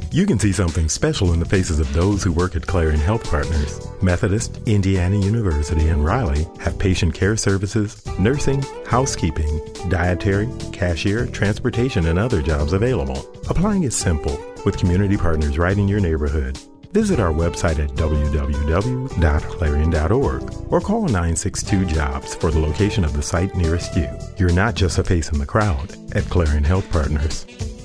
You can see something special in the faces of those who work at Clarion Health Partners. Methodist, Indiana University, and Riley have patient care services, nursing, housekeeping, dietary, cashier, transportation, and other jobs available. Applying is simple, with community partners right in your neighborhood. Visit our website at www.clarion.org or call 962-JOBS for the location of the site nearest you. You're not just a face in the crowd at Clarion Health Partners.